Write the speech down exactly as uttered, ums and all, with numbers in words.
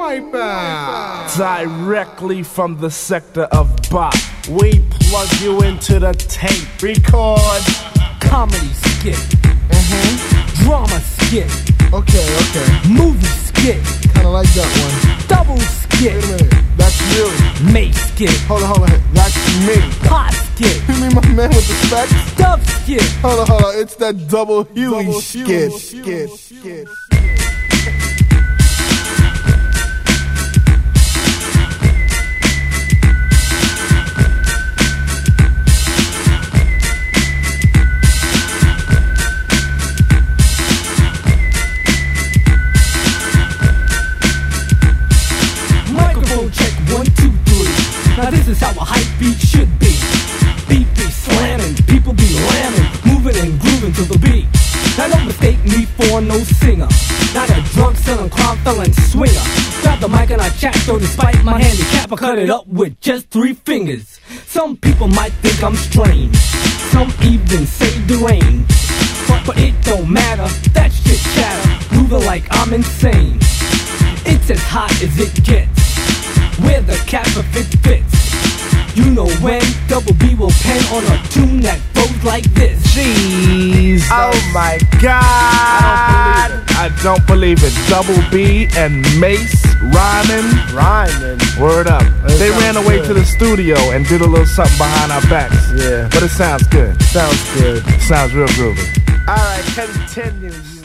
Wipeout. Directly from the sector of bop, we plug you into the tape. Record. Comedy skit. Mm-hmm. Drama skit. Okay, okay. Movie skit. Kinda like that one. Double skit. Wait a minute. That's you. Mace skit. Hold on, hold on. That's me. Pot skit. You mean my man with the specs? Dub skit. Hold on, hold on. It's that double Huey Double skit. Huey. Skit. Skit. Now this is how a hype beat should be. Beat be slamming, people be lamming, moving and grooving to the beat. Now don't mistake me for no singer, not a drug selling, crime felon swinger. Grab the mic and I chat, though despite my handicap I cut it up with just three fingers. Some people might think I'm strange, some even say deranged, but, but it don't matter, that shit chatter, moving like I'm insane. It's as hot as it gets, where the cap if it fits. You know when Double B will pen on a tune that goes like this. Jeez, oh my God, I don't believe it. I don't believe it. Double B and Mace rhyming, Rhyming. word up. That they ran away good. to the studio and did a little something behind our backs. Yeah. But it sounds good. Sounds good. Sounds real groovy. All right, continue.